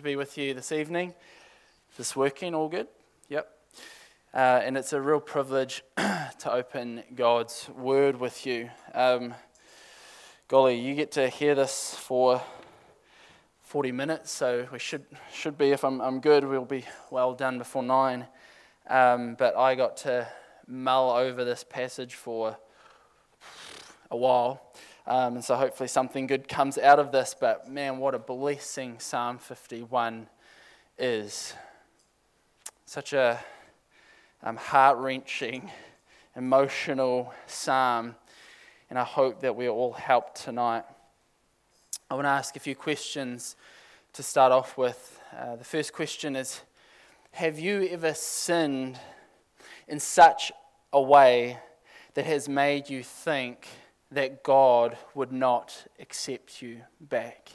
to be with you this evening. Is this working all good? Yep. And it's a real privilege to open God's Word with you. Golly, you get to hear this for 40 minutes, so we should be, if I'm good, we'll be well done before 9. But I got to mull over this passage for a while. And so hopefully something good comes out of this, but man, what a blessing Psalm 51 is. Such a heart-wrenching, emotional psalm, and I hope that we're all helped tonight. I want to ask a few questions to start off with. The first question is, have you ever sinned in such a way that has made you think that God would not accept you back?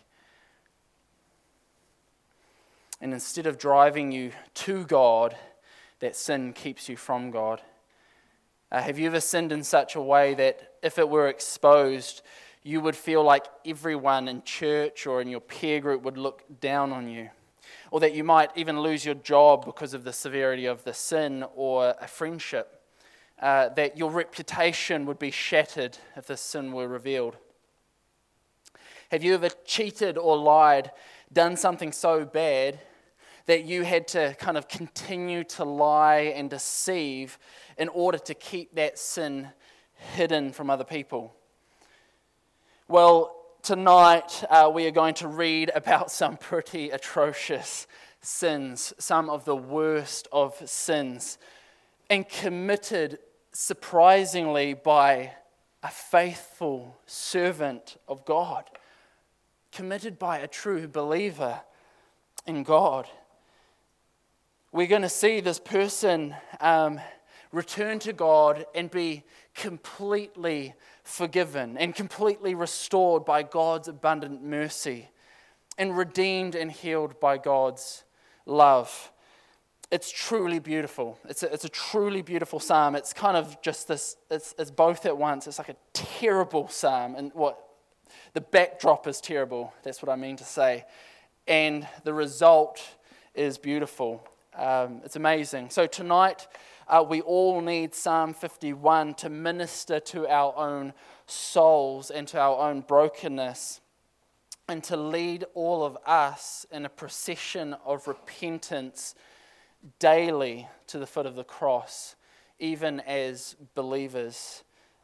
And instead of driving you to God, that sin keeps you from God. Have you ever sinned in such a way that if it were exposed, you would feel like everyone in church or in your peer group would look down on you? Or that you might even lose your job because of the severity of the sin or a friendship? That your reputation would be shattered if the sin were revealed? Have you ever cheated or lied, done something so bad that you had to kind of continue to lie and deceive in order to keep that sin hidden from other people? Well, tonight we are going to read about some pretty atrocious sins, some of the worst of sins, and committed surprisingly by a faithful servant of God, committed by a true believer in God. We're going to see this person return to God and be completely forgiven and completely restored by God's abundant mercy and redeemed and healed by God's love. It's truly beautiful. It's a truly beautiful psalm. It's kind of just this, it's both at once. It's like a terrible psalm, and the backdrop is terrible. That's what I mean to say. And the result is beautiful. It's amazing. So tonight, we all need Psalm 51 to minister to our own souls and to our own brokenness, and to lead all of us in a procession of repentance daily to the foot of the cross, even as believers.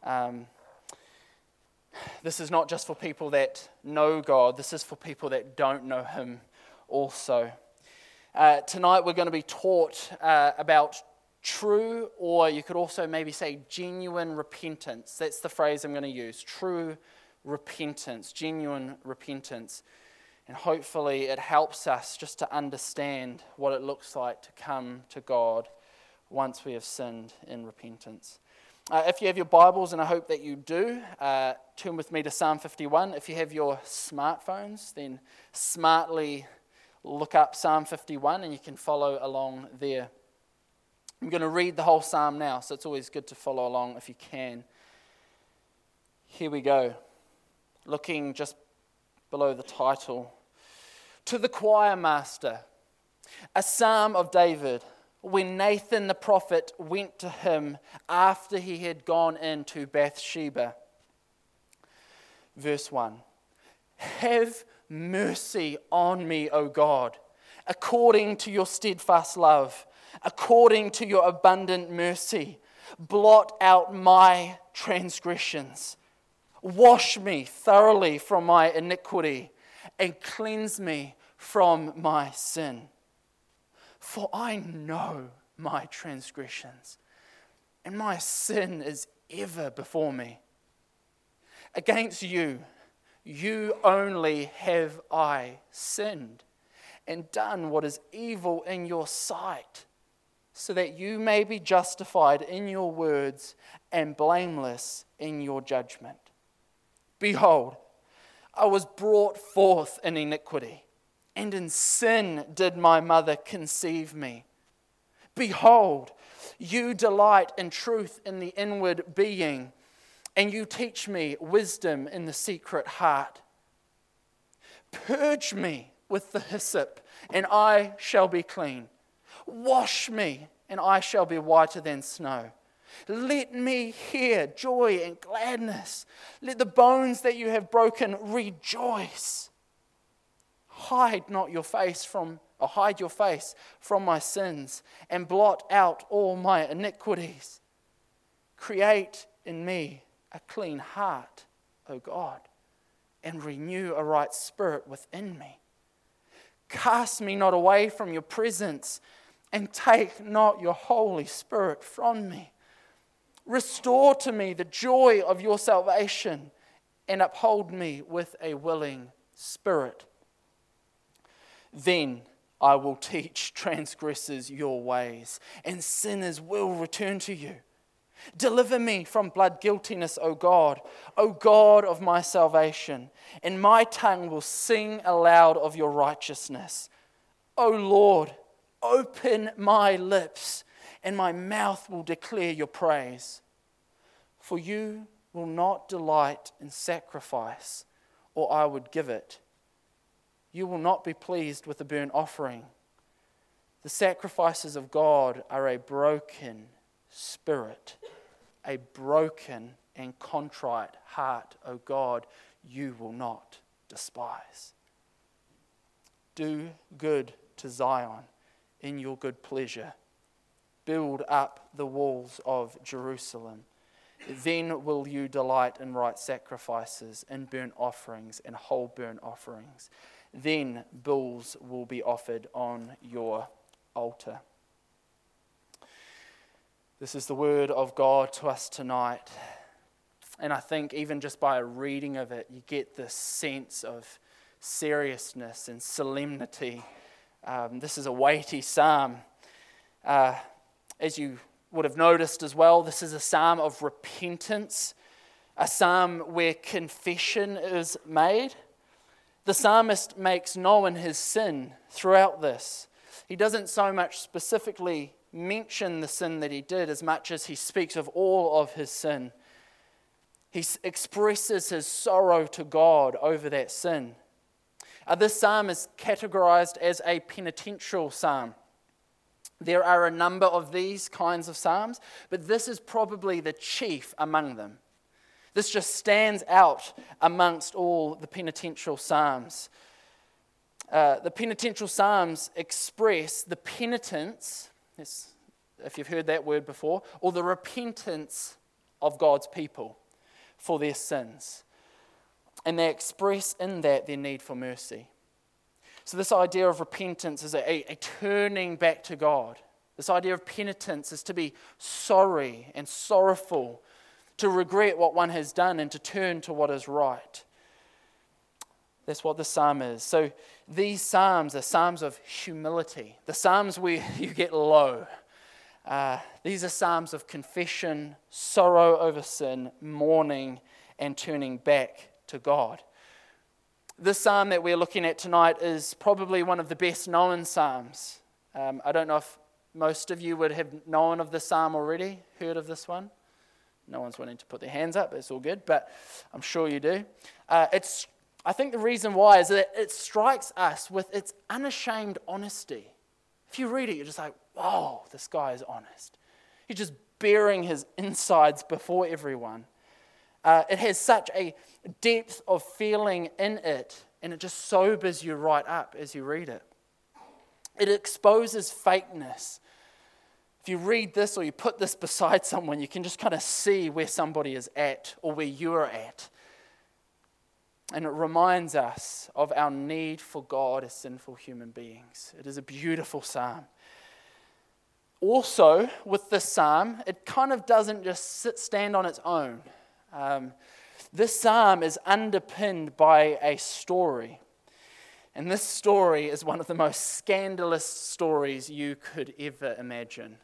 This is not just for people that know God, this is for people that don't know Him also. Tonight we're going to be taught about true, or you could also maybe say genuine repentance. That's the phrase I'm going to use. True repentance, genuine repentance. And hopefully it helps us just to understand what it looks like to come to God once we have sinned in repentance. If you have your Bibles, and I hope that you do, turn with me to Psalm 51. If you have your smartphones, then smartly look up Psalm 51 and you can follow along there. I'm going to read the whole psalm now, so it's always good to follow along if you can. Here we go. Looking just below the title. To the choir master, a psalm of David, when Nathan the prophet went to him after he had gone into Bathsheba. Verse 1. Have mercy on me, O God, according to your steadfast love, according to your abundant mercy. Blot out my transgressions. Wash me thoroughly from my iniquity and cleanse me from my sin. For I know my transgressions, and my sin is ever before me. Against you, you only have I sinned and done what is evil in your sight, so that you may be justified in your words and blameless in your judgment. Behold, I was brought forth in iniquity, and in sin did my mother conceive me. Behold, you delight in truth in the inward being, and you teach me wisdom in the secret heart. Purge me with the hyssop, and I shall be clean. Wash me, and I shall be whiter than snow. Let me hear joy and gladness. Let the bones that you have broken rejoice. Hide your face from my sins, and blot out all my iniquities. Create in me a clean heart, O God, and renew a right spirit within me. Cast me not away from your presence, and take not your Holy Spirit from me. Restore to me the joy of your salvation, and uphold me with a willing spirit. Then I will teach transgressors your ways, and sinners will return to you. Deliver me from blood guiltiness, O God of my salvation, and my tongue will sing aloud of your righteousness. O Lord, open my lips, and my mouth will declare your praise. For you will not delight in sacrifice, or I would give it. You will not be pleased with a burnt offering. The sacrifices of God are a broken spirit, a broken and contrite heart, O God, you will not despise. Do good to Zion in your good pleasure. Build up the walls of Jerusalem. Then will you delight in right sacrifices, in burnt offerings and whole burnt offerings. Then bulls will be offered on your altar. This is the word of God to us tonight. And I think even just by a reading of it, you get this sense of seriousness and solemnity. This is a weighty psalm. As you would have noticed as well, this is a psalm of repentance, a psalm where confession is made. The psalmist makes known his sin throughout this. He doesn't so much specifically mention the sin that he did as much as he speaks of all of his sin. He expresses his sorrow to God over that sin. This psalm is categorized as a penitential psalm. There are a number of these kinds of psalms, but this is probably the chief among them. This just stands out amongst all the penitential psalms. The penitential psalms express the penitence, if you've heard that word before, or the repentance of God's people for their sins. And they express in that their need for mercy. So this idea of repentance is a turning back to God. This idea of penitence is to be sorry and sorrowful, to regret what one has done and to turn to what is right. That's what the psalm is. So these psalms are psalms of humility, the psalms where you get low. These are psalms of confession, sorrow over sin, mourning, and turning back to God. This psalm that we're looking at tonight is probably one of the best known psalms. I don't know if most of you would have known of this psalm already, heard of this one. No one's wanting to put their hands up, it's all good, but I'm sure you do. I think the reason why is that it strikes us with its unashamed honesty. If you read it, you're just like, whoa, this guy is honest. He's just bearing his insides before everyone. It has such a depth of feeling in it, and it just sobers you right up as you read it. It exposes fakeness. If you read this or you put this beside someone, you can just kind of see where somebody is at or where you are at. And it reminds us of our need for God as sinful human beings. It is a beautiful psalm. Also, with this psalm, it kind of doesn't just stand on its own. This psalm is underpinned by a story. And this story is one of the most scandalous stories you could ever imagine.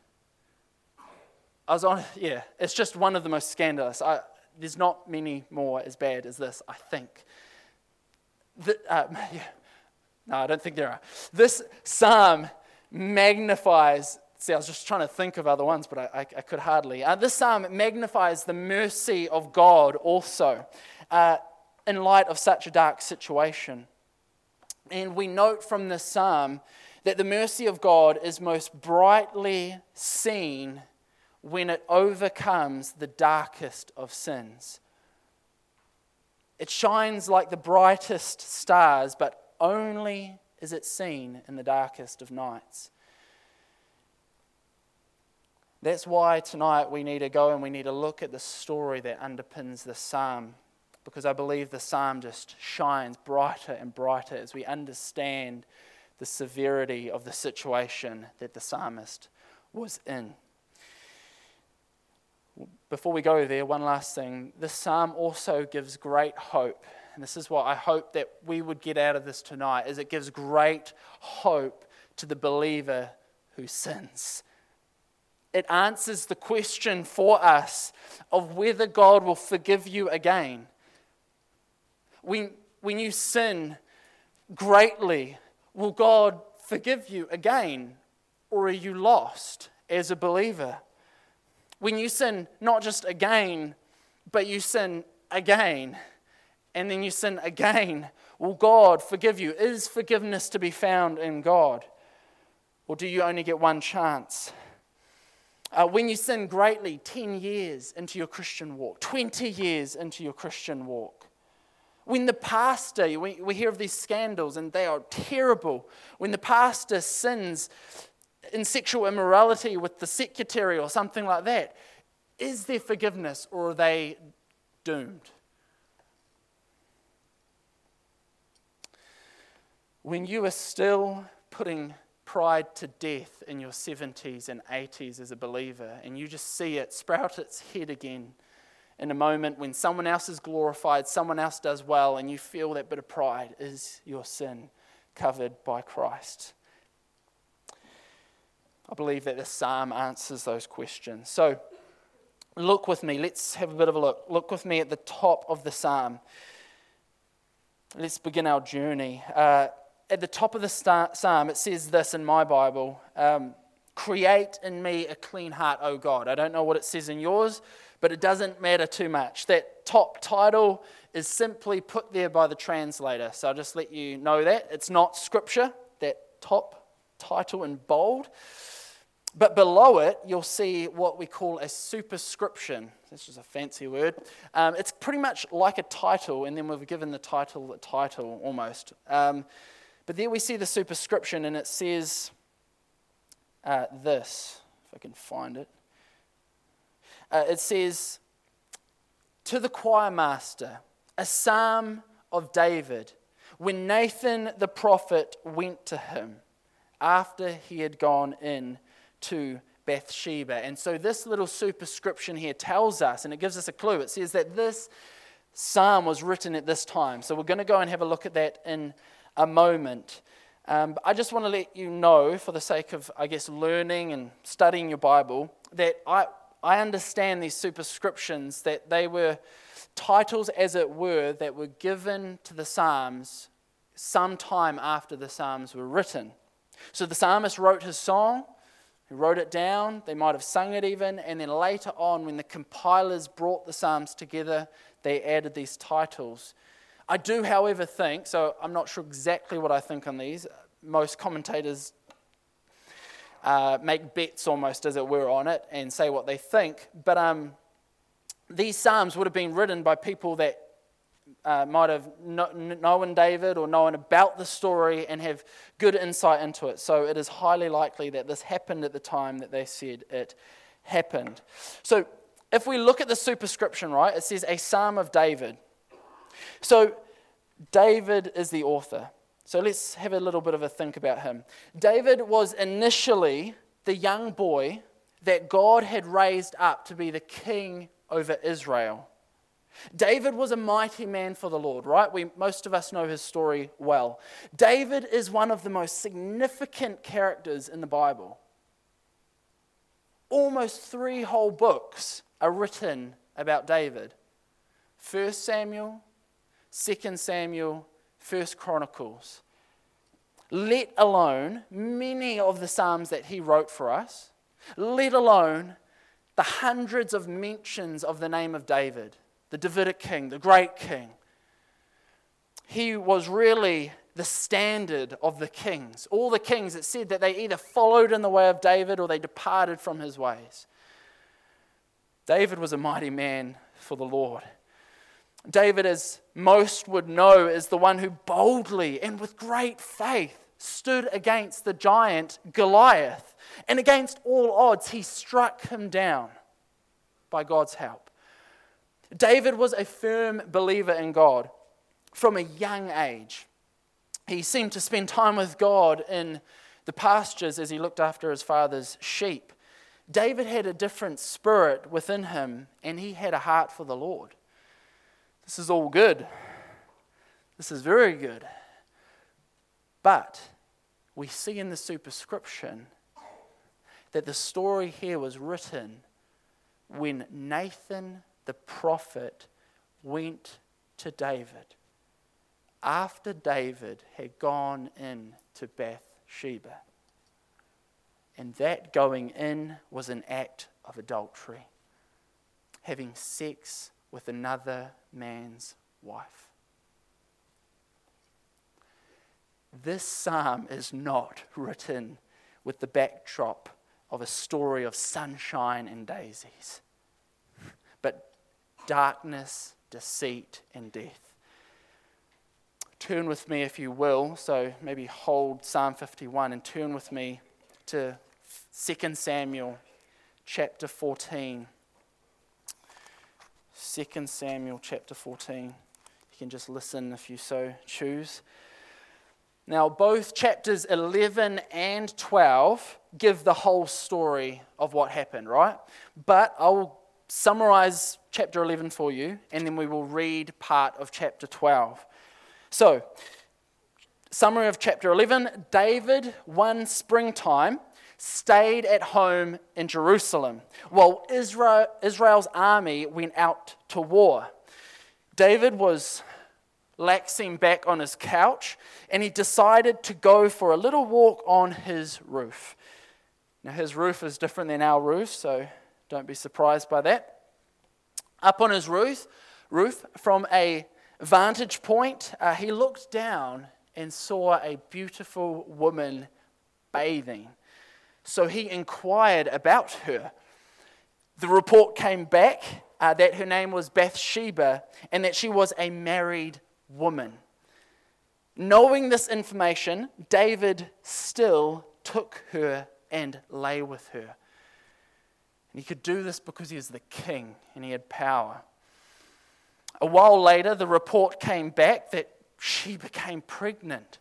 It's just one of the most scandalous. There's not many more as bad as this, I think. No, I don't think there are. This psalm magnifies, I was just trying to think of other ones, but I could hardly. This psalm magnifies the mercy of God also in light of such a dark situation. And we note from this psalm that the mercy of God is most brightly seen when it overcomes the darkest of sins. It shines like the brightest stars, but only is it seen in the darkest of nights. That's why tonight we need to go and we need to look at the story that underpins the psalm, because I believe the psalm just shines brighter and brighter as we understand the severity of the situation that the psalmist was in. Before we go there, one last thing. This psalm also gives great hope. And this is what I hope that we would get out of this tonight, is it gives great hope to the believer who sins. It answers the question for us of whether God will forgive you again. When you sin greatly, will God forgive you again? Or are you lost as a believer? When you sin not just again, but you sin again, and then you sin again, will God forgive you? Is forgiveness to be found in God? Or do you only get one chance? When you sin greatly, 10 years into your Christian walk, 20 years into your Christian walk, when the pastor, we hear of these scandals and they are terrible, when the pastor sins in sexual immorality with the secretary or something like that, is there forgiveness or are they doomed? When you are still putting pride to death in your 70s and 80s as a believer, and you just see it sprout its head again in a moment when someone else is glorified, someone else does well, and you feel that bit of pride, is your sin covered by Christ? I believe that this psalm answers those questions. So look with me. Let's have a bit of a look. Look with me at the top of the psalm. Let's begin our journey. At the top of the psalm, it says this in my Bible, create in me a clean heart, O God. I don't know what it says in yours, but it doesn't matter too much. That top title is simply put there by the translator. So I'll just let you know that. It's not scripture, that top title in bold. But below it, you'll see what we call a superscription. That's just a fancy word. It's pretty much like a title, and then we've given the title almost. But there we see the superscription, and it says this, if I can find it. It says, to the choir master, a psalm of David, when Nathan the prophet went to him after he had gone in to Bathsheba. And so this little superscription here tells us, and it gives us a clue. It says that this psalm was written at this time. So we're going to go and have a look at that in a moment. But I just want to let you know, for the sake of, I guess, learning and studying your Bible, that I understand these superscriptions, that they were titles, as it were, that were given to the Psalms sometime after the Psalms were written. So the psalmist wrote his song, he wrote it down, they might have sung it even, and then later on, when the compilers brought the Psalms together, they added these titles. I do, however, think, so I'm not sure exactly what I think on these. Most commentators make bets almost, as it were, on it and say what they think. But these Psalms would have been written by people that might have known David or known about the story and have good insight into it. So it is highly likely that this happened at the time that they said it happened. So if we look at the superscription, right, it says a Psalm of David. So David is the author. So let's have a little bit of a think about him. David was initially the young boy that God had raised up to be the king over Israel. David was a mighty man for the Lord, right? Most of us know his story well. David is one of the most significant characters in the Bible. Almost 3 whole books are written about David. 1 Samuel, 2 Samuel, 1 Chronicles. Let alone many of the Psalms that he wrote for us, let alone the hundreds of mentions of the name of David, the Davidic king, the great king. He was really the standard of the kings. All the kings, it said that they either followed in the way of David or they departed from his ways. David was a mighty man for the Lord. David, as most would know, is the one who boldly and with great faith stood against the giant Goliath. And against all odds, he struck him down by God's help. David was a firm believer in God from a young age. He seemed to spend time with God in the pastures as he looked after his father's sheep. David had a different spirit within him, and he had a heart for the Lord. This is all good. This is very good. But we see in the superscription that the story here was written when Nathan the prophet went to David after David had gone in to Bathsheba. And that going in was an act of adultery, having sex with another man's wife. This psalm is not written with the backdrop of a story of sunshine and daisies, but darkness, deceit, and death. Turn with me, if you will, so maybe hold Psalm 51 and turn with me to 2 Samuel chapter 14. 2 Samuel chapter 14. You can just listen if you so choose. Now, both chapters 11 and 12 give the whole story of what happened, right? But I'll summarize chapter 11 for you, and then we will read part of chapter 12. So, summary of chapter 11, David, one springtime, stayed at home in Jerusalem while Israel's army went out to war. David was laxing back on his couch, and he decided to go for a little walk on his roof. Now, his roof is different than our roof, so don't be surprised by that. Up on his roof from a vantage point, he looked down and saw a beautiful woman bathing. So he inquired about her. The report came back that her name was Bathsheba and that she was a married woman. Knowing this information, David still took her and lay with her. And he could do this because he was the king and he had power. A while later, the report came back that she became pregnant.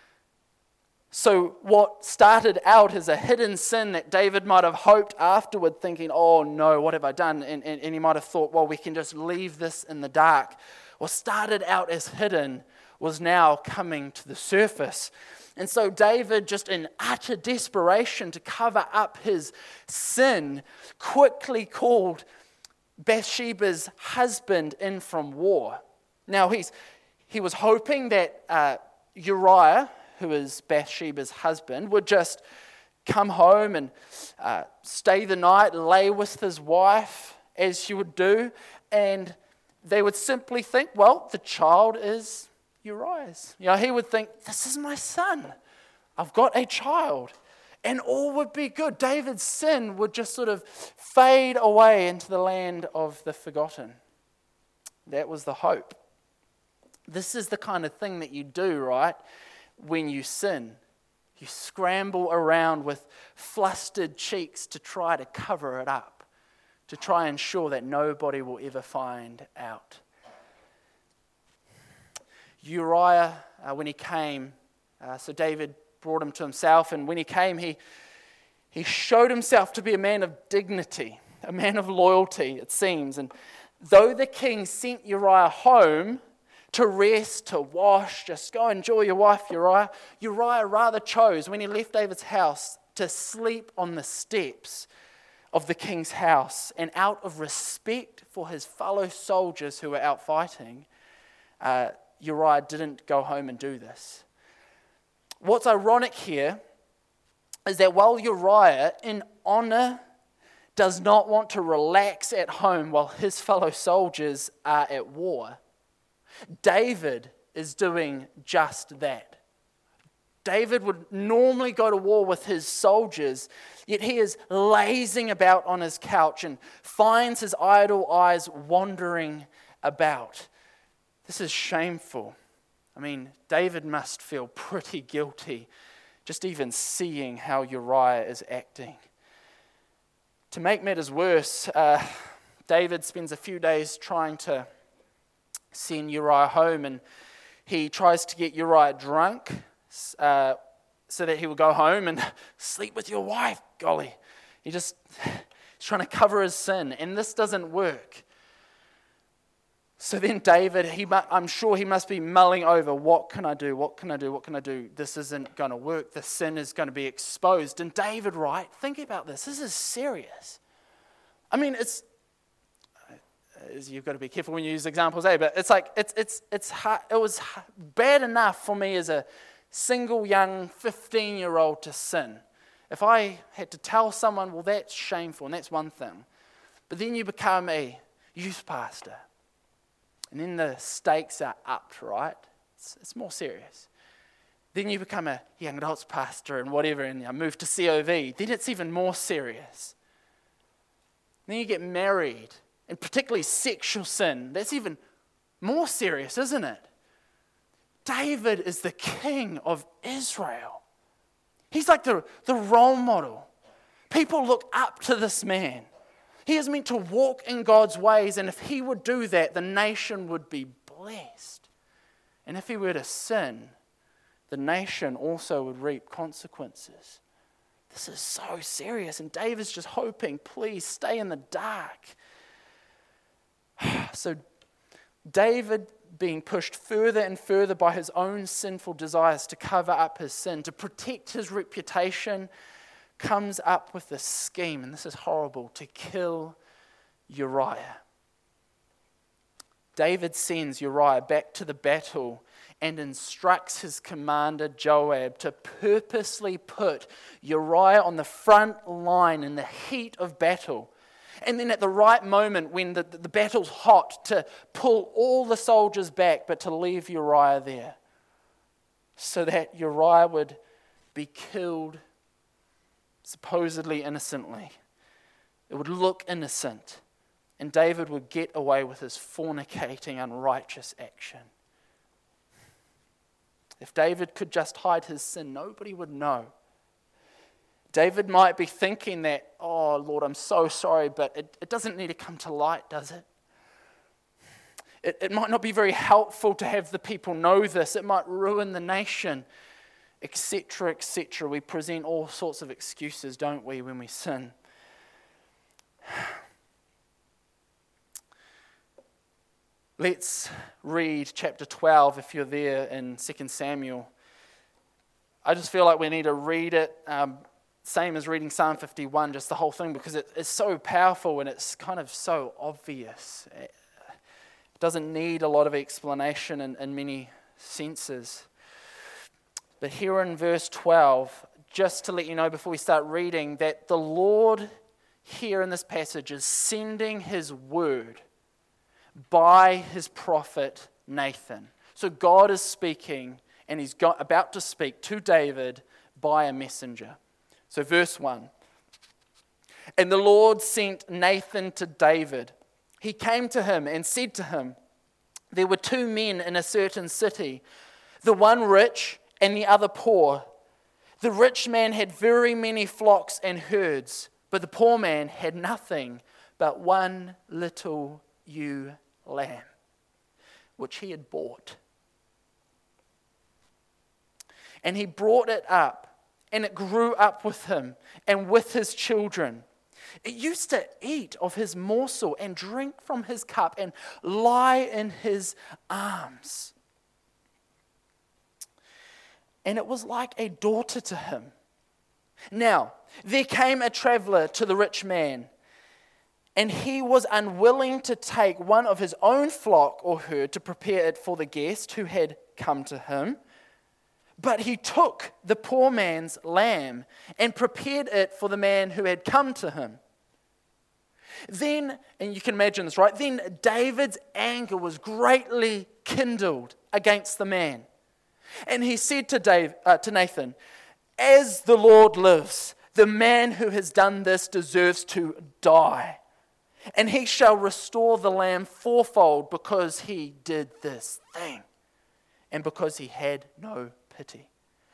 So what started out as a hidden sin that David might have hoped afterward, thinking, oh no, what have I done? And he might have thought, well, we can just leave this in the dark. What started out as hidden was now coming to the surface. And so David, just in utter desperation to cover up his sin, quickly called Bathsheba's husband in from war. Now, he was hoping that Uriah, who is Bathsheba's husband, would just come home and stay the night, lay with his wife, as she would do, and they would simply think, well, the child is Uriah's. He would think, this is my son. I've got a child. And all would be good. David's sin would just sort of fade away into the land of the forgotten. That was the hope. This is the kind of thing that you do, right? When you sin, you scramble around with flustered cheeks to try to cover it up, to try and ensure that nobody will ever find out. Uriah, when he came, so David brought him to himself, and when he came, he showed himself to be a man of dignity, a man of loyalty, it seems. And though the king sent Uriah home to rest, to wash, just go enjoy your wife, Uriah rather chose, when he left David's house, to sleep on the steps of the king's house. And out of respect for his fellow soldiers who were out fighting, Uriah didn't go home and do this. What's ironic here is that while Uriah, in honor, does not want to relax at home while his fellow soldiers are at war, David is doing just that. David would normally go to war with his soldiers, yet he is lazing about on his couch and finds his idle eyes wandering about. This is shameful. I mean, David must feel pretty guilty just even seeing how Uriah is acting. To make matters worse, David spends a few days trying to send Uriah home, and he tries to get Uriah drunk so that he will go home and sleep with your wife. Golly, he's trying to cover his sin, and this doesn't work. So then David, I'm sure he must be mulling over, what can I do? What can I do? What can I do? This isn't going to work. The sin is going to be exposed. And David, right, think about this. This is serious. I mean, you've got to be careful when you use examples, but it's like, it's hard, it was bad enough for me as a single young 15-year-old to sin. If I had to tell someone, well, that's shameful, and that's one thing. But then you become a youth pastor. And then the stakes are upped, right? It's more serious. Then you become a young adults pastor and whatever, and you move to COV. Then it's even more serious. Then you get married, and particularly sexual sin. That's even more serious, isn't it? David is the king of Israel. He's like the role model. People look up to this man. He is meant to walk in God's ways, and if he would do that, the nation would be blessed. And if he were to sin, the nation also would reap consequences. This is so serious, and David's just hoping, please stay in the dark. So David, being pushed further and further by his own sinful desires to cover up his sin, to protect his reputation, comes up with this scheme, and this is horrible, to kill Uriah. David sends Uriah back to the battle and instructs his commander Joab to purposely put Uriah on the front line in the heat of battle. And then at the right moment when the battle's hot, to pull all the soldiers back, but to leave Uriah there, so that Uriah would be killed supposedly innocently. It would look innocent, and David would get away with his fornicating, unrighteous action. If David could just hide his sin, nobody would know. David might be thinking that, oh Lord, I'm so sorry, but it doesn't need to come to light, does it? It might not be very helpful to have the people know this. It might ruin the nation, etc., etc. We present all sorts of excuses, don't we, when we sin? Let's read chapter 12, if you're there, in 2 Samuel. I just feel like we need to read it, same as reading Psalm 51, just the whole thing, because it's so powerful and it's kind of so obvious. It doesn't need a lot of explanation in many senses. But here in verse 12, just to let you know before we start reading, that the Lord here in this passage is sending his word by his prophet Nathan. So God is speaking, and he's about to speak to David by a messenger. So verse 1. And the Lord sent Nathan to David. He came to him and said to him, there were two men in a certain city, the one rich and the other poor. The rich man had very many flocks and herds, but the poor man had nothing but one little ewe lamb, which he had bought. And he brought it up, and it grew up with him and with his children. It used to eat of his morsel and drink from his cup and lie in his arms. And it was like a daughter to him. Now, there came a traveler to the rich man, and he was unwilling to take one of his own flock or herd to prepare it for the guest who had come to him. But he took the poor man's lamb and prepared it for the man who had come to him. Then, and you can imagine this, right? Then David's anger was greatly kindled against the man. And he said to Nathan, "As the Lord lives, the man who has done this deserves to die. And he shall restore the lamb fourfold because he did this thing and because he had no pity."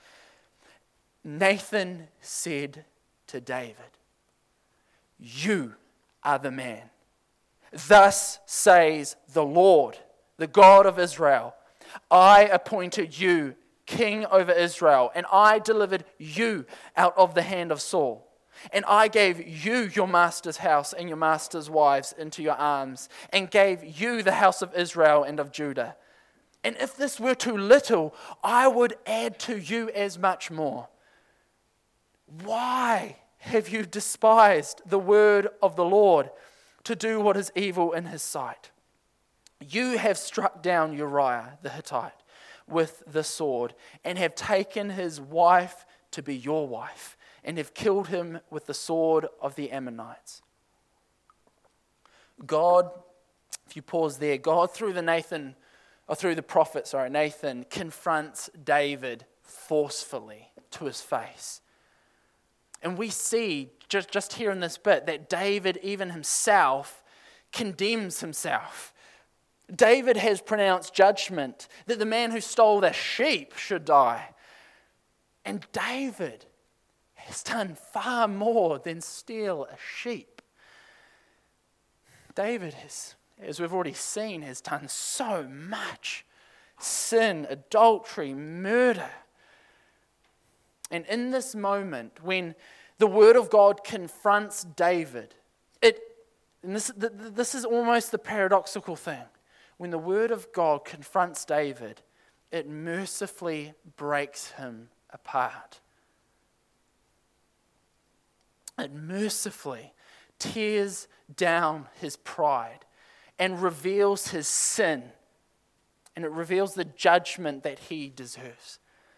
Nathan said to David, "You are the man. Thus says the Lord, the God of Israel, I appointed you king over Israel, and I delivered you out of the hand of Saul. And I gave you your master's house and your master's wives into your arms, and gave you the house of Israel and of Judah. And if this were too little, I would add to you as much more. Why have you despised the word of the Lord to do what is evil in his sight? You have struck down Uriah the Hittite with the sword, and have taken his wife to be your wife, and have killed him with the sword of the Ammonites." God, if you pause there, God through the prophet, Nathan confronts David forcefully to his face. And we see, just here in this bit, that David even himself condemns himself. David has pronounced judgment that the man who stole the sheep should die. And David has done far more than steal a sheep. David has, as we've already seen, has done so much. Sin, adultery, murder. And in this moment, when the word of God confronts David, this is almost the paradoxical thing. When the word of God confronts David, it mercifully breaks him apart. It mercifully tears down his pride and reveals his sin, and it reveals the judgment that he deserves.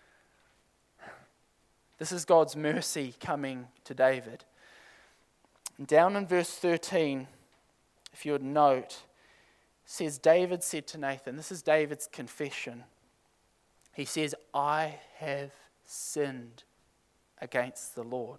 This is God's mercy coming to David. And down in verse 13, if you would note, says, David said to Nathan, this is David's confession. He says, "I have sinned against the Lord."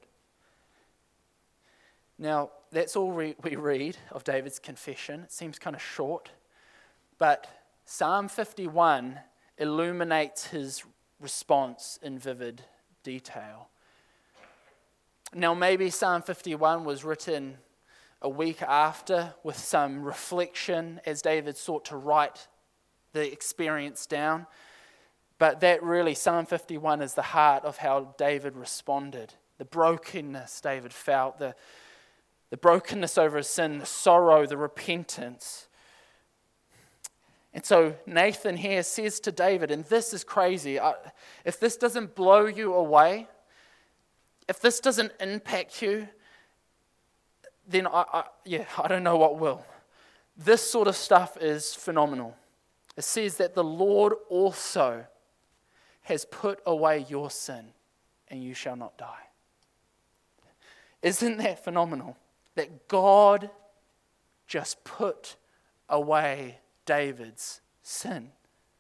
Now, that's all we read of David's confession. It seems kind of short, but Psalm 51 illuminates his response in vivid detail. Now, maybe Psalm 51 was written a week after with some reflection as David sought to write the experience down. But that really, Psalm 51 is the heart of how David responded. The brokenness David felt, the brokenness over his sin, the sorrow, the repentance. And so Nathan here says to David, and this is crazy, if this doesn't blow you away, if this doesn't impact you, then I don't know what will. This sort of stuff is phenomenal. It says that the Lord also has put away your sin, and you shall not die. Isn't that phenomenal? That God just put away David's sin.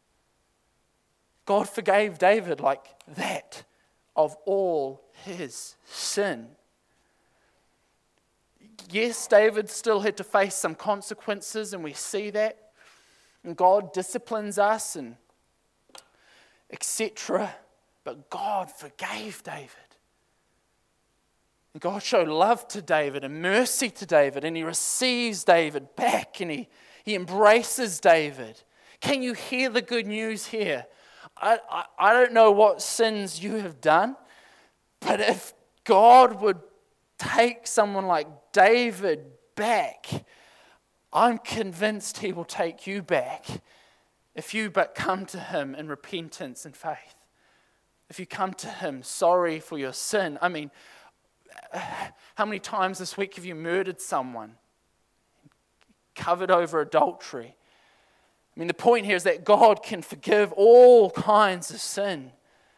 God forgave David like that of all his sin. Yes, David still had to face some consequences, and we see that. And God disciplines us and etc. But God forgave David. And God showed love to David and mercy to David, and he receives David back, and he embraces David. Can you hear the good news here? I don't know what sins you have done, but if God would take someone like David back, I'm convinced he will take you back if you but come to him in repentance and faith. If you come to him sorry for your sin. I mean, how many times this week have you murdered someone? Covered over adultery? I mean, the point here is that God can forgive all kinds of sin.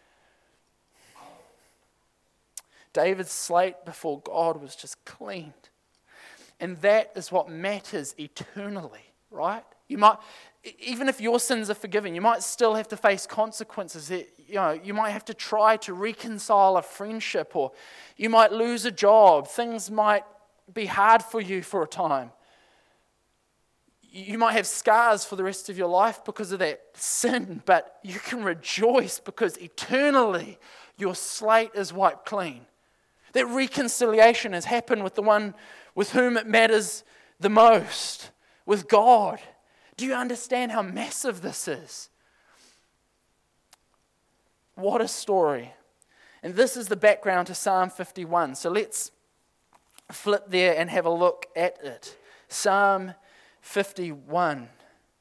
David's slate before God was just cleaned. And that is what matters eternally, right? You might, even if your sins are forgiven, you might still have to face consequences. You might have to try to reconcile a friendship, or you might lose a job. Things might be hard for you for a time. You might have scars for the rest of your life because of that sin, but you can rejoice because eternally your slate is wiped clean. That reconciliation has happened with the one with whom it matters the most, with God. Do you understand how massive this is? What a story. And this is the background to Psalm 51. So let's flip there and have a look at it. Psalm 51.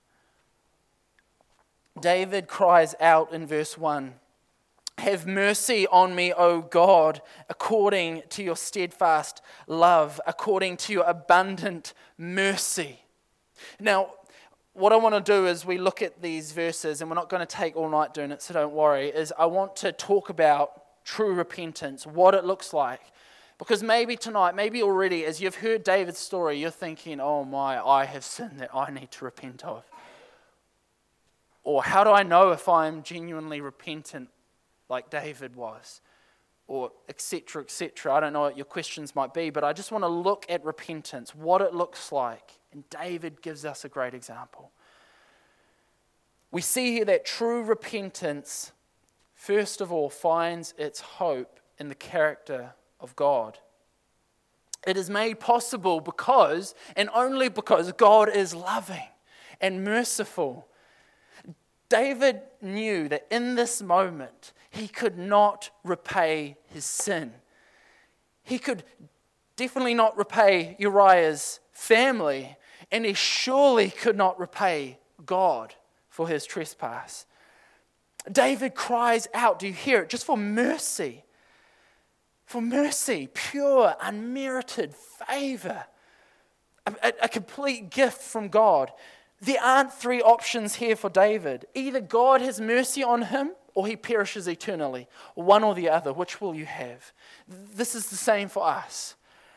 David cries out in verse 1, "Have mercy on me, O God, according to your steadfast love, according to your abundant mercy." Now, what I want to do as we look at these verses, and we're not going to take all night doing it, so don't worry, is I want to talk about true repentance, what it looks like. Because maybe tonight, maybe already, as you've heard David's story, you're thinking, oh my, I have sinned that I need to repent of. Or how do I know if I'm genuinely repentant like David was? Or etc., etc. I don't know what your questions might be, but I just want to look at repentance, what it looks like. And David gives us a great example. We see here that true repentance, first of all, finds its hope in the character of God. It is made possible because, and only because, God is loving and merciful. David knew that in this moment, he could not repay his sin. He could definitely not repay Uriah's family, and he surely could not repay God for his trespass. David cries out, do you hear it? Just for mercy. For mercy, pure, unmerited favor. A complete gift from God. There aren't three options here for David. Either God has mercy on him or he perishes eternally. One or the other. Which will you have? This is the same for us.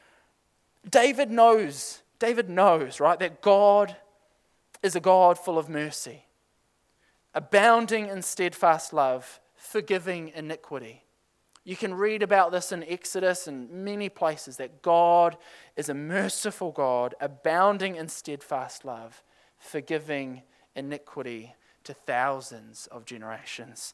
David knows, right, that God is a God full of mercy, abounding in steadfast love, forgiving iniquity. You can read about this in Exodus and many places, that God is a merciful God, abounding in steadfast love, forgiving iniquity to thousands of generations.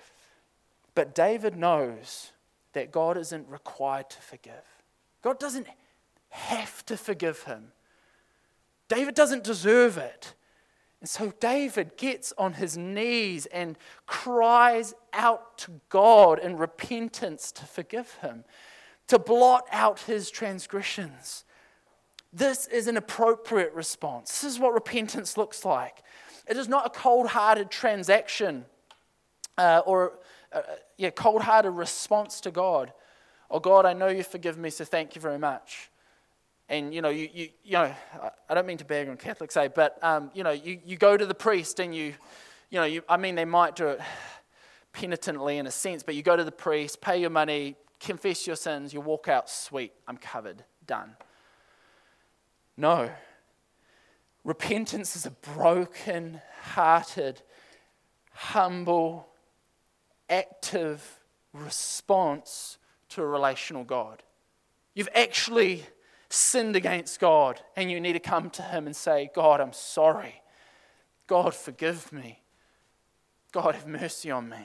But David knows that God isn't required to forgive. God doesn't have to forgive him. David doesn't deserve it. And so David gets on his knees and cries out to God in repentance to forgive him, to blot out his transgressions. This is an appropriate response. This is what repentance looks like. It is not a cold-hearted transaction or cold-hearted response to God. Oh God, I know you forgive me, so thank you very much. And you know, I don't mean to bag on Catholics, but you go to the priest and they might do it penitently in a sense, but you go to the priest, pay your money, confess your sins, you walk out, sweet, I'm covered, done. No. Repentance is a broken-hearted, humble, active response to a relational God. You've actually sinned against God, and you need to come to him and say, God, I'm sorry. God, forgive me. God, have mercy on me.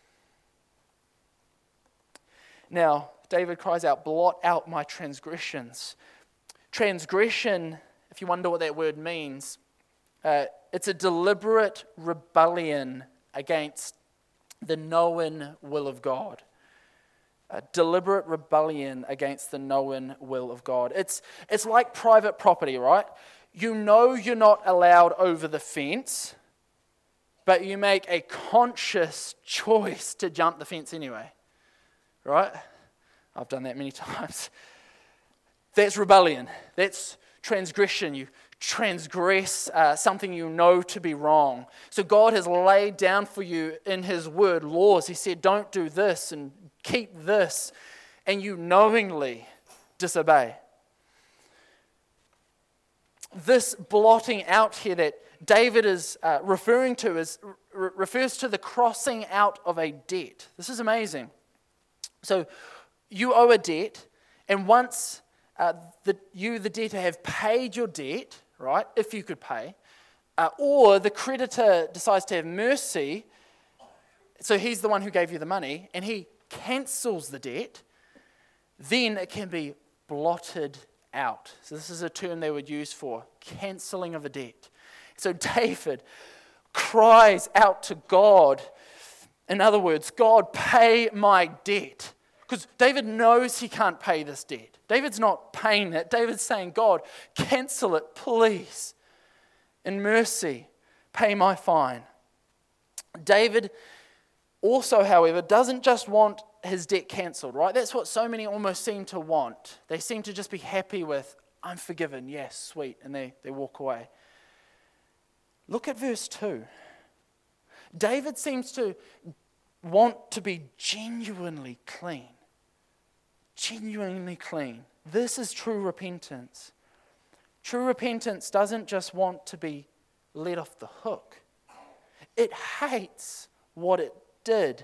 Now, David cries out, blot out my transgressions. Transgression, if you wonder what that word means, it's a deliberate rebellion against the known will of God. A deliberate rebellion against the known will of God. It's like private property, right? You know you're not allowed over the fence, but you make a conscious choice to jump the fence anyway, right? I've done that many times. That's rebellion. That's transgression. You transgress something you know to be wrong. So God has laid down for you in his word laws. He said, don't do this and keep this, and you knowingly disobey. This blotting out here that David is referring to refers to the crossing out of a debt. This is amazing. So you owe a debt, and once the debtor, have paid your debt, right, if you could pay, or the creditor decides to have mercy, so he's the one who gave you the money, and he cancels the debt, then it can be blotted out. So this is a term they would use for cancelling of a debt. So David cries out to God. In other words, God, pay my debt. Because David knows he can't pay this debt. David's not paying that. David's saying, God, cancel it, please. In mercy, pay my fine. David also, however, doesn't just want his debt cancelled, right? That's what so many almost seem to want. They seem to just be happy with, I'm forgiven, yes, sweet, and they walk away. Look at verse 2. David seems to want to be genuinely clean. Genuinely clean. This is true repentance. True repentance doesn't just want to be let off the hook. It hates what it did,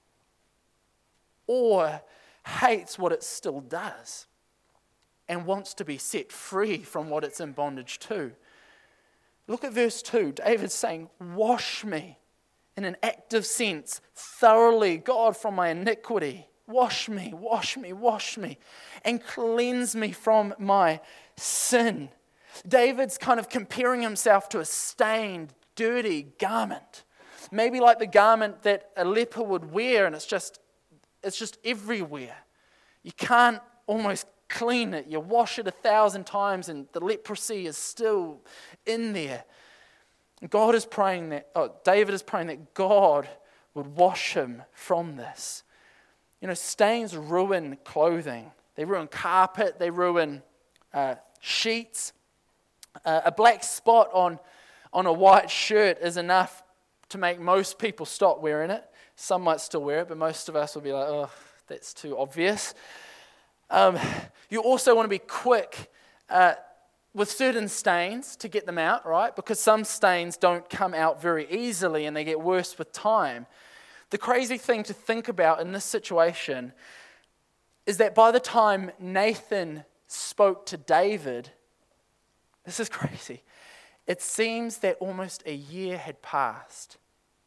or hates what it still does, and wants to be set free from what it's in bondage to. Look at verse 2. David's saying, wash me, in an active sense, thoroughly, God, from my iniquity. Wash me, wash me, wash me, and cleanse me from my sin. David's kind of comparing himself to a stained, dirty garment. Maybe like the garment that a leper would wear, and it's just everywhere. You can't almost clean it. You wash it 1,000 times and the leprosy is still in there. David is praying that God would wash him from this. You know, stains ruin clothing. They ruin carpet. They ruin sheets. A black spot on a white shirt is enough to make most people stop wearing it. Some might still wear it, but most of us will be like, oh, that's too obvious. You also want to be quick with certain stains to get them out, right? Because some stains don't come out very easily and they get worse with time. The crazy thing to think about in this situation is that by the time Nathan spoke to David, this is crazy, it seems that almost a year had passed.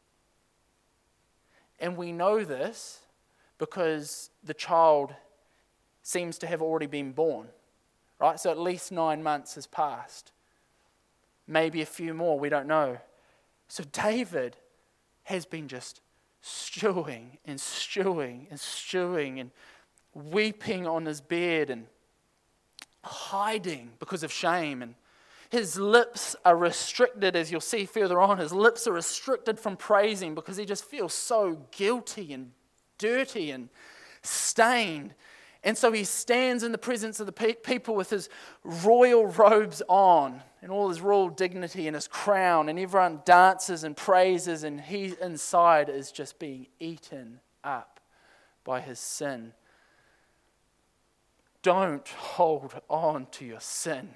And we know this because the child seems to have already been born, right? So at least 9 months has passed. Maybe a few more, we don't know. So David has been just stewing and stewing and stewing and weeping on his bed and hiding because of shame. And his lips are restricted, as you'll see further on. His lips are restricted from praising because he just feels so guilty and dirty and stained. And so he stands in the presence of the people with his royal robes on and all his royal dignity and his crown, and everyone dances and praises, and he inside is just being eaten up by his sin. Don't hold on to your sin.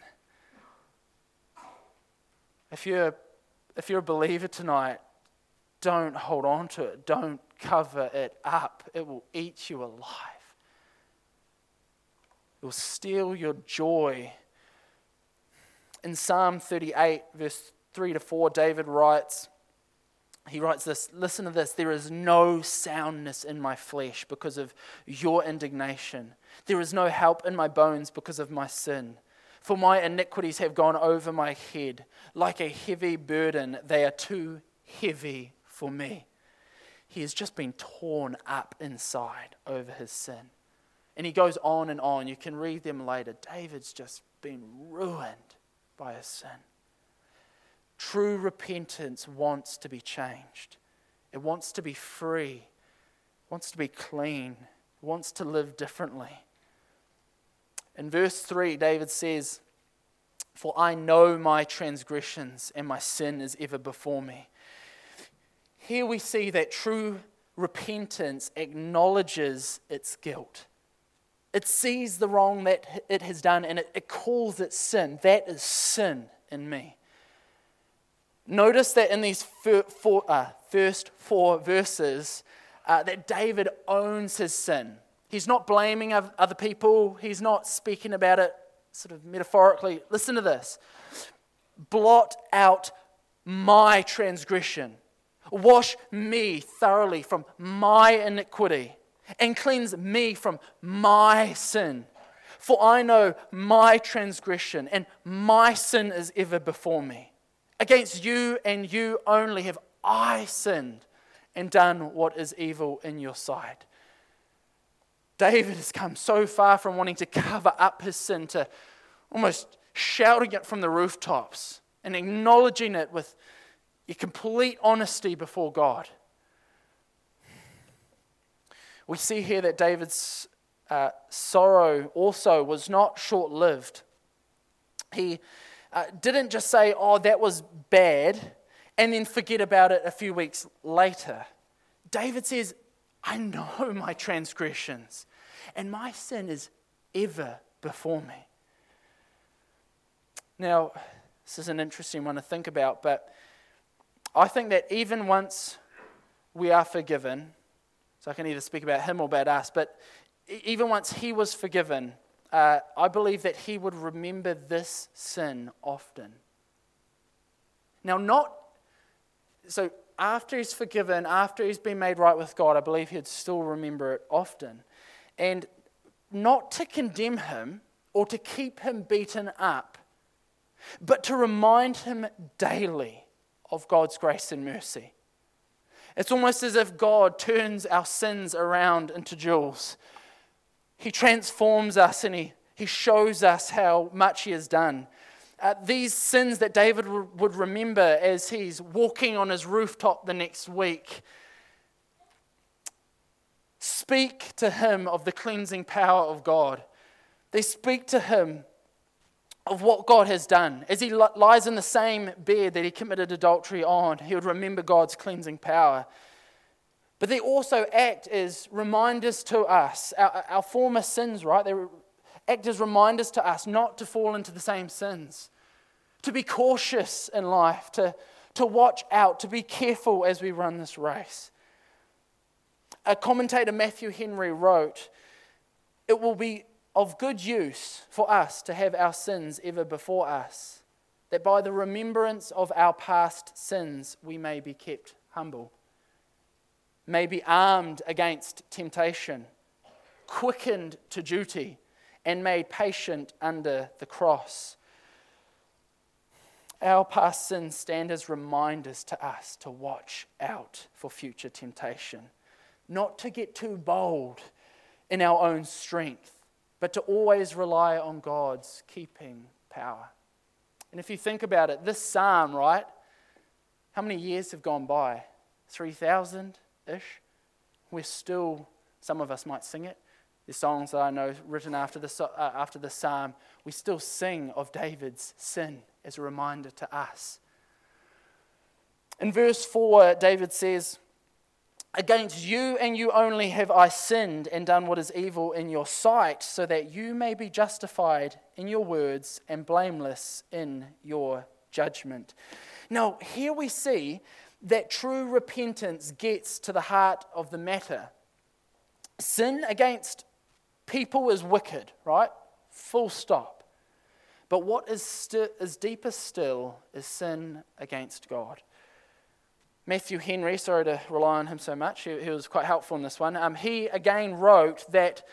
If you're a believer tonight, don't hold on to it. Don't cover it up. It will eat you alive. It will steal your joy. In Psalm 38, verse 3-4, David writes this, listen to this, there is no soundness in my flesh because of your indignation. There is no help in my bones because of my sin. For my iniquities have gone over my head. Like a heavy burden, they are too heavy for me. He has just been torn up inside over his sin. And he goes on and on. You can read them later. David's just been ruined by his sin. True repentance wants to be changed. It wants to be free. It wants to be clean. It wants to live differently. In verse 3, David says, "For I know my transgressions, and my sin is ever before me." Here we see that true repentance acknowledges its guilt. It sees the wrong that it has done, and it calls it sin. That is sin in me. Notice that in these first four verses, that David owns his sin. He's not blaming other people. He's not speaking about it sort of metaphorically. Listen to this. Blot out my transgression. Wash me thoroughly from my iniquity and cleanse me from my sin. For I know my transgression and my sin is ever before me. Against you and you only have I sinned and done what is evil in your sight. David has come so far from wanting to cover up his sin to almost shouting it from the rooftops and acknowledging it with a complete honesty before God. We see here that David's sorrow also was not short-lived. He didn't just say, oh, that was bad, and then forget about it a few weeks later. David says, I know my transgressions, and my sin is ever before me. Now, this is an interesting one to think about, but I think that even once we are forgiven, so I can either speak about him or about us, but even once he was forgiven, I believe that he would remember this sin often. Now, so after he's forgiven, after he's been made right with God, I believe he'd still remember it often. And not to condemn him or to keep him beaten up, but to remind him daily of God's grace and mercy. It's almost as if God turns our sins around into jewels. He transforms us and he shows us how much he has done. These sins that David would remember as he's walking on his rooftop the next week speak to him of the cleansing power of God. They speak to him of what God has done. As he lies in the same bed that he committed adultery on, he would remember God's cleansing power. But they also act as reminders to us, our former sins, right? They act as reminders to us not to fall into the same sins, to be cautious in life, to watch out, to be careful as we run this race. A commentator, Matthew Henry, wrote, "It will be of good use for us to have our sins ever before us, that by the remembrance of our past sins we may be kept humble, may be armed against temptation, quickened to duty, and made patient under the cross." Our past sins stand as reminders to us to watch out for future temptation, not to get too bold in our own strength, but to always rely on God's keeping power. And if you think about it, this psalm, right? How many years have gone by? 3,000-ish? We're still, some of us might sing it. There's songs that I know written after the psalm. We still sing of David's sin as a reminder to us. In verse 4, David says, "Against you and you only have I sinned and done what is evil in your sight, so that you may be justified in your words and blameless in your judgment." Now, here we see that true repentance gets to the heart of the matter. Sin against people is wicked, right? Full stop. But what is deeper still is sin against God. Matthew Henry, sorry to rely on him so much, he was quite helpful in this one. He again wrote that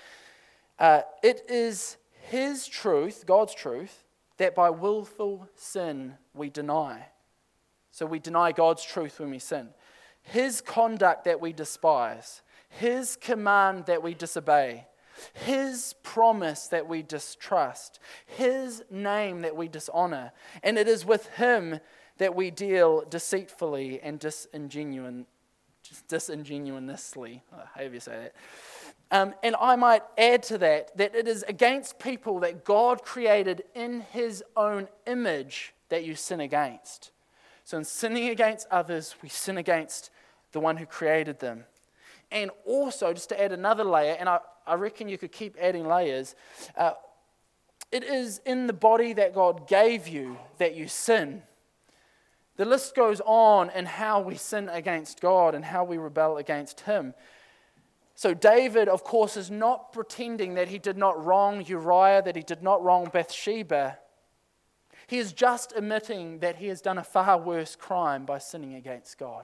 it is his truth, God's truth, that by willful sin we deny. So we deny God's truth when we sin. His conduct that we despise. His command that we disobey. His promise that we distrust. His name that we dishonor. And it is with him that we deal deceitfully and disingenuously, however you say that. And I might add to that it is against people that God created in his own image that you sin against. So in sinning against others, we sin against the one who created them. And also, just to add another layer, and I reckon you could keep adding layers, it is in the body that God gave you that you sin. The list goes on in how we sin against God and how we rebel against Him. So David, of course, is not pretending that he did not wrong Uriah, that he did not wrong Bathsheba. He is just admitting that he has done a far worse crime by sinning against God.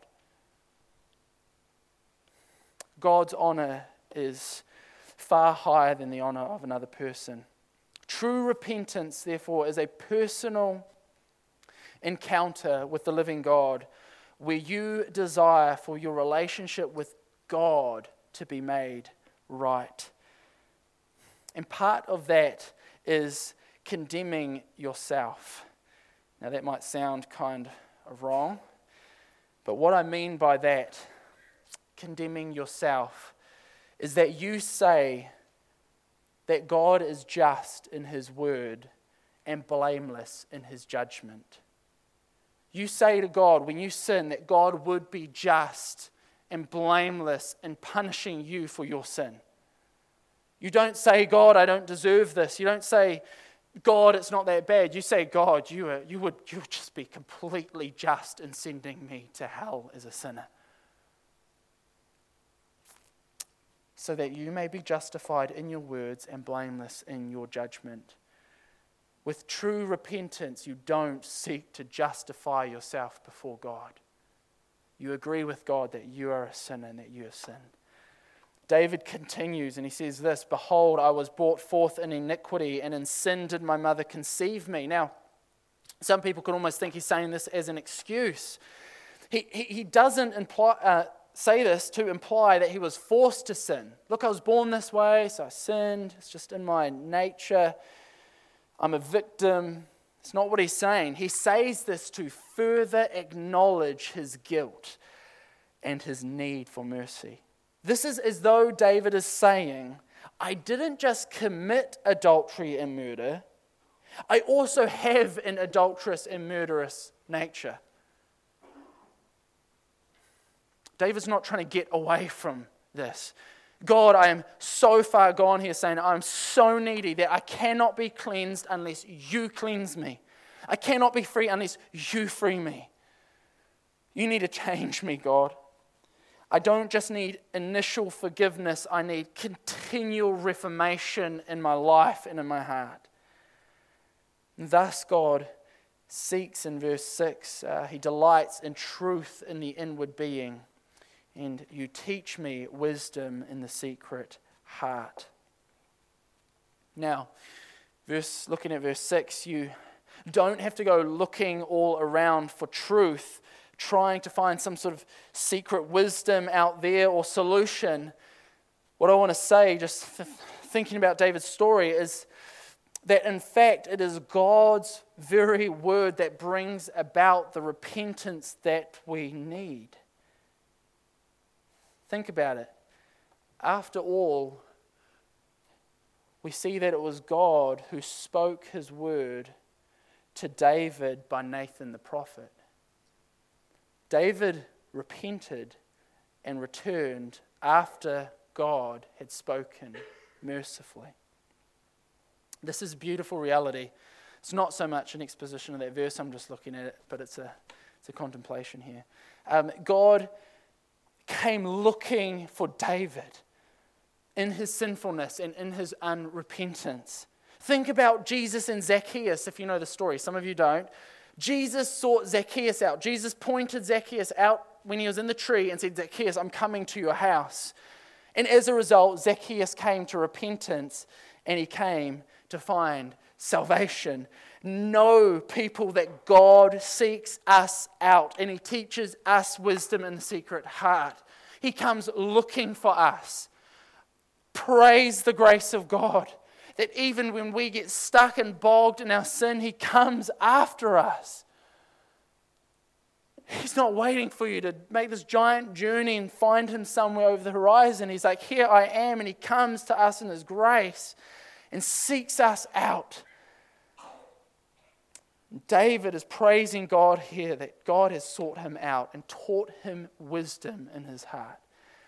God's honor is far higher than the honor of another person. True repentance, therefore, is a personal encounter with the living God where you desire for your relationship with God to be made right. And part of that is condemning yourself. Now that might sound kind of wrong, but what I mean by that, condemning yourself, is that you say that God is just in His word and blameless in His judgment. You say to God, when you sin, that God would be just and blameless in punishing you for your sin. You don't say, God, I don't deserve this. You don't say, God, it's not that bad. You say, God, you would just be completely just in sending me to hell as a sinner, so that you may be justified in your words and blameless in your judgment. With true repentance, you don't seek to justify yourself before God. You agree with God that you are a sinner and that you have sinned. David continues and he says this, "Behold, I was brought forth in iniquity, and in sin did my mother conceive me." Now, some people could almost think he's saying this as an excuse. He doesn't say this to imply that he was forced to sin. Look, I was born this way, so I sinned. It's just in my nature. I'm a victim. It's not what he's saying. He says this to further acknowledge his guilt and his need for mercy. This is as though David is saying, I didn't just commit adultery and murder, I also have an adulterous and murderous nature. David's not trying to get away from this. God, I am so far gone here, saying I'm so needy that I cannot be cleansed unless you cleanse me. I cannot be free unless you free me. You need to change me, God. I don't just need initial forgiveness, I need continual reformation in my life and in my heart. And thus God seeks in verse 6, He delights in truth in the inward being. And you teach me wisdom in the secret heart. Now, looking at verse 6, you don't have to go looking all around for truth, trying to find some sort of secret wisdom out there or solution. What I want to say, just thinking about David's story, is that in fact it is God's very word that brings about the repentance that we need. Think about it. After all, we see that it was God who spoke His word to David by Nathan the prophet. David repented and returned after God had spoken mercifully. This is beautiful reality. It's not so much an exposition of that verse, I'm just looking at it, but it's a contemplation here. God came looking for David in his sinfulness and in his unrepentance. Think about Jesus and Zacchaeus, if you know the story. Some of you don't. Jesus sought Zacchaeus out. Jesus pointed Zacchaeus out when he was in the tree and said, Zacchaeus, I'm coming to your house. And as a result, Zacchaeus came to repentance and he came to find salvation. Know, people, that God seeks us out and He teaches us wisdom in the secret heart. He comes looking for us. Praise the grace of God that even when we get stuck and bogged in our sin, He comes after us. He's not waiting for you to make this giant journey and find Him somewhere over the horizon. He's like, here I am, and He comes to us in His grace and seeks us out. David is praising God here that God has sought him out and taught him wisdom in his heart.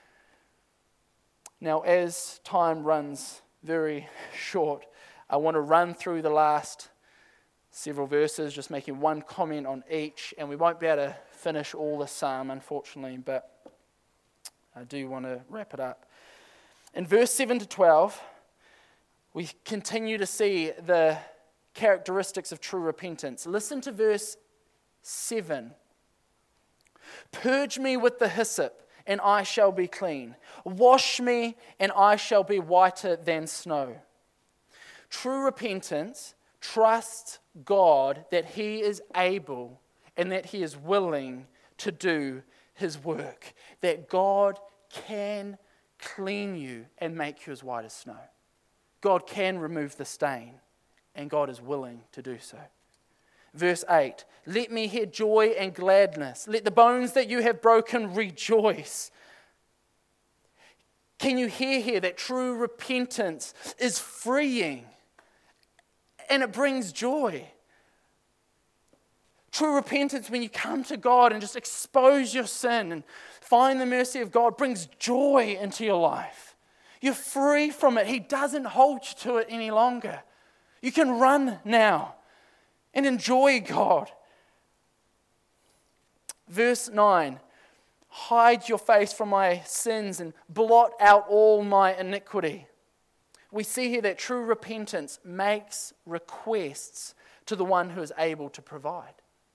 Now, as time runs very short, I want to run through the last several verses, just making one comment on each, and we won't be able to finish all the psalm, unfortunately, but I do want to wrap it up. In verse 7 to 12, we continue to see the characteristics of true repentance. Listen to verse 7. Purge me with the hyssop, and I shall be clean. Wash me, and I shall be whiter than snow. True repentance trusts God that He is able and that He is willing to do His work. That God can clean you and make you as white as snow. God can remove the stain, and God is willing to do so. Verse 8, let me hear joy and gladness. Let the bones that you have broken rejoice. Can you hear here that true repentance is freeing and it brings joy? True repentance, when you come to God and just expose your sin and find the mercy of God, brings joy into your life. You're free from it. He doesn't hold you to it any longer. You can run now and enjoy God. Verse 9, hide your face from my sins and blot out all my iniquity. We see here that true repentance makes requests to the one who is able to provide,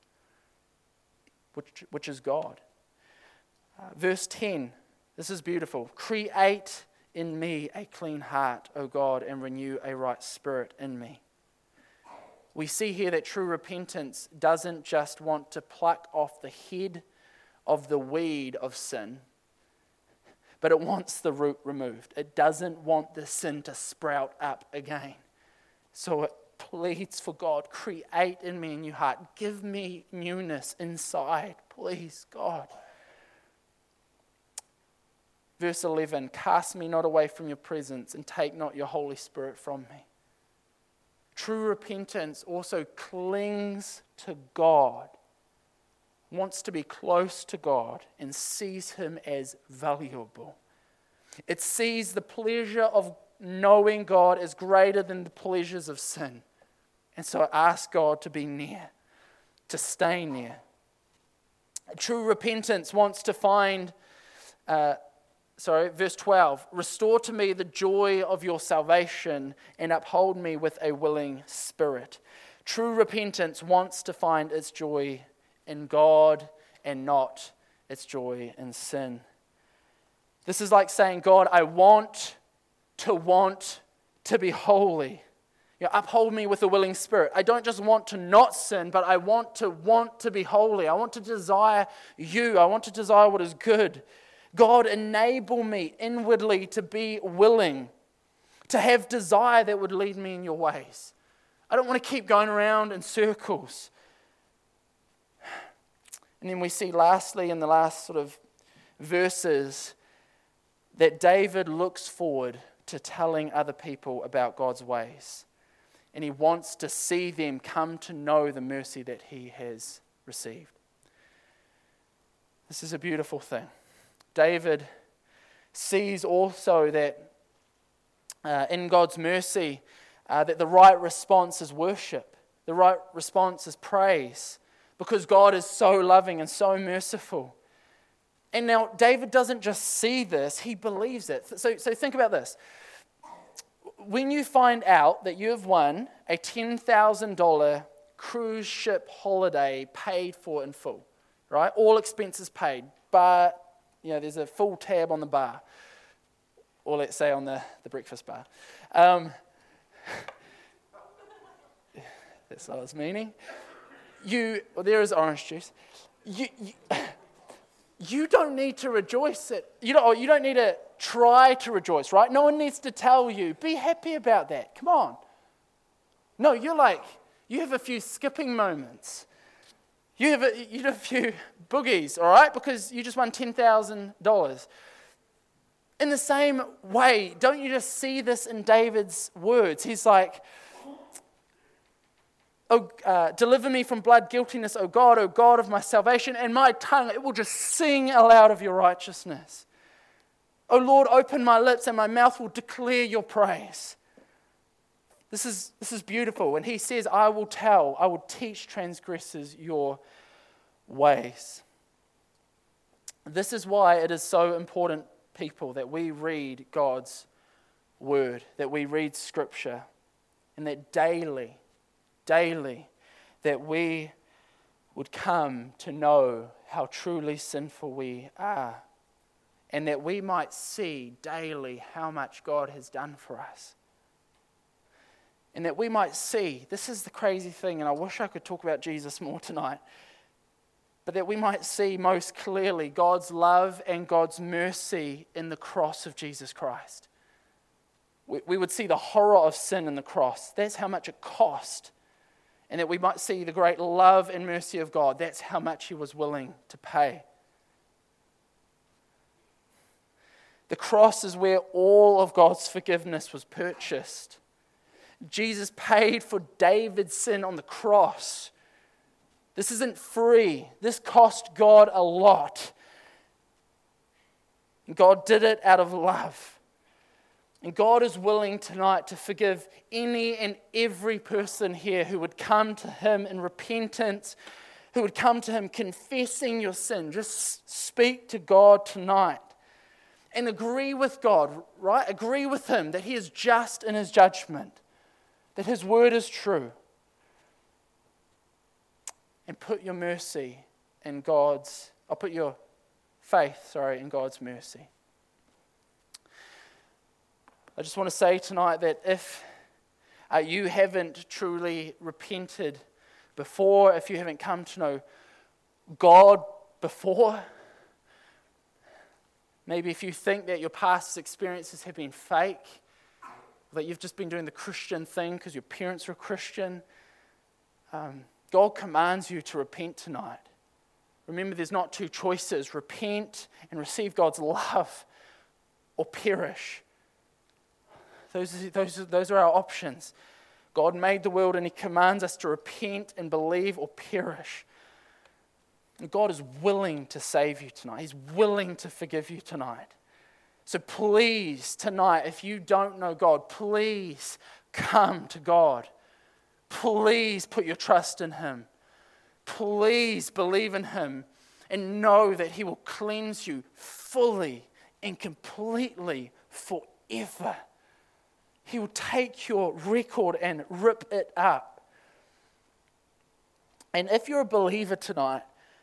which is God. Verse 10, this is beautiful. Create in me a clean heart, O God, and renew a right spirit in me. We see here that true repentance doesn't just want to pluck off the head of the weed of sin, but it wants the root removed. It doesn't want the sin to sprout up again. So it pleads for God, create in me a new heart. Give me newness inside, please, God. Verse 11, cast me not away from your presence and take not your Holy Spirit from me. True repentance also clings to God, wants to be close to God, and sees Him as valuable. It sees the pleasure of knowing God as greater than the pleasures of sin. And so it asks God to be near, to stay near. True repentance wants to find, verse 12, restore to me the joy of your salvation and uphold me with a willing spirit. True repentance wants to find its joy in God and not its joy in sin. This is like saying, God, I want to be holy. Uphold me with a willing spirit. I don't just want to not sin, but I want to be holy. I want to desire you. I want to desire what is good. God, enable me inwardly to be willing, to have desire that would lead me in your ways. I don't want to keep going around in circles. And then we see lastly in the last sort of verses that David looks forward to telling other people about God's ways. And he wants to see them come to know the mercy that he has received. This is a beautiful thing. David sees also that in God's mercy, that the right response is worship. The right response is praise, because God is so loving and so merciful. And now David doesn't just see this, he believes it. So think about this. When you find out that you have won a $10,000 cruise ship holiday paid for in full, right? All expenses paid, but there's a full tab on the bar, or let's say on the breakfast bar. That's what I was meaning. There is orange juice. You don't need to rejoice. You don't need to try to rejoice, right? No one needs to tell you, be happy about that. Come on. No, you have a few skipping moments. You have a few boogies, all right? Because you just won $10,000. In the same way, don't you just see this in David's words? He's like, deliver me from blood guiltiness, O God of my salvation, and my tongue, it will just sing aloud of your righteousness. O Lord, open my lips, and my mouth will declare your praise. This is beautiful. And he says, I will teach transgressors your ways. This is why it is so important, people, that we read God's word, that we read Scripture, and that daily, that we would come to know how truly sinful we are, and that we might see daily how much God has done for us. And that we might see, this is the crazy thing, and I wish I could talk about Jesus more tonight, but that we might see most clearly God's love and God's mercy in the cross of Jesus Christ. We would see the horror of sin in the cross. That's how much it cost. And that we might see the great love and mercy of God. That's how much He was willing to pay. The cross is where all of God's forgiveness was purchased. Jesus paid for David's sin on the cross. This isn't free. This cost God a lot. And God did it out of love. And God is willing tonight to forgive any and every person here who would come to Him in repentance, who would come to Him confessing your sin. Just speak to God tonight and agree with God, right? Agree with Him that He is just in His judgment, that His word is true. And put your mercy in God's, I'll put your faith, in God's mercy. I just want to say tonight that if you haven't truly repented before, if you haven't come to know God before, maybe if you think that your past experiences have been fake, that you've just been doing the Christian thing because your parents were Christian, God commands you to repent tonight. Remember, there's not two choices: repent and receive God's love, or perish. Those are our options. God made the world and He commands us to repent and believe or perish. And God is willing to save you tonight. He's willing to forgive you tonight. So please, tonight, if you don't know God, please come to God. Please put your trust in Him. Please believe in Him and know that He will cleanse you fully and completely forever. He will take your record and rip it up. And if you're a believer tonight,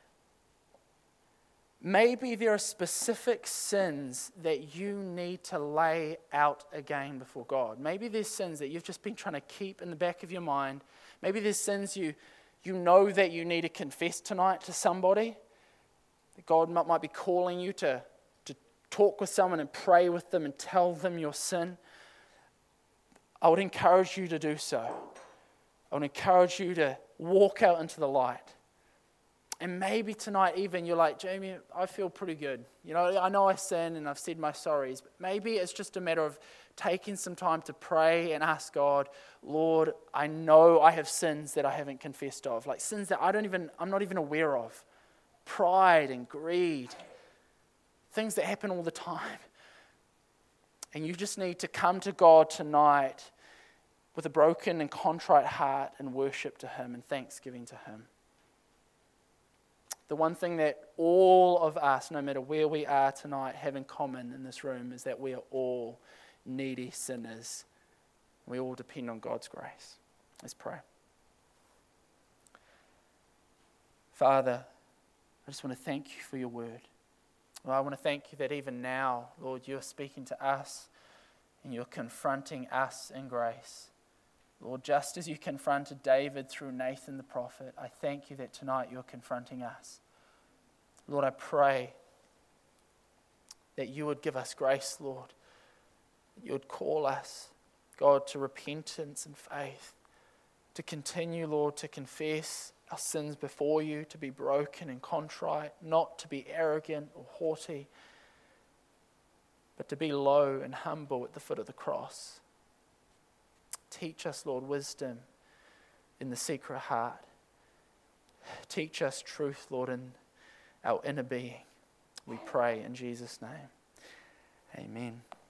maybe there are specific sins that you need to lay out again before God. Maybe there's sins that you've just been trying to keep in the back of your mind. Maybe there's sins you know that you need to confess tonight to somebody. That God might be calling you to talk with someone and pray with them and tell them your sin. I would encourage you to do so. I would encourage you to walk out into the light. And maybe tonight even you're like, Jamie, I feel pretty good. I know I sin and I've said my sorries, but maybe it's just a matter of taking some time to pray and ask God, Lord, I know I have sins that I haven't confessed of, like sins that I'm not even aware of. Pride and greed, things that happen all the time. And you just need to come to God tonight with a broken and contrite heart and worship to Him and thanksgiving to Him. The one thing that all of us, no matter where we are tonight, have in common in this room is that we are all needy sinners. We all depend on God's grace. Let's pray. Father, I just want to thank you for your word. Well, I want to thank you that even now, Lord, you're speaking to us and you're confronting us in grace. Lord, just as you confronted David through Nathan the prophet, I thank you that tonight you're confronting us. Lord, I pray that you would give us grace, Lord. That you would call us, God, to repentance and faith. To continue, Lord, to confess our sins before you, to be broken and contrite, not to be arrogant or haughty, but to be low and humble at the foot of the cross. Teach us, Lord, wisdom in the secret heart. Teach us truth, Lord, in our inner being. We pray in Jesus' name. Amen.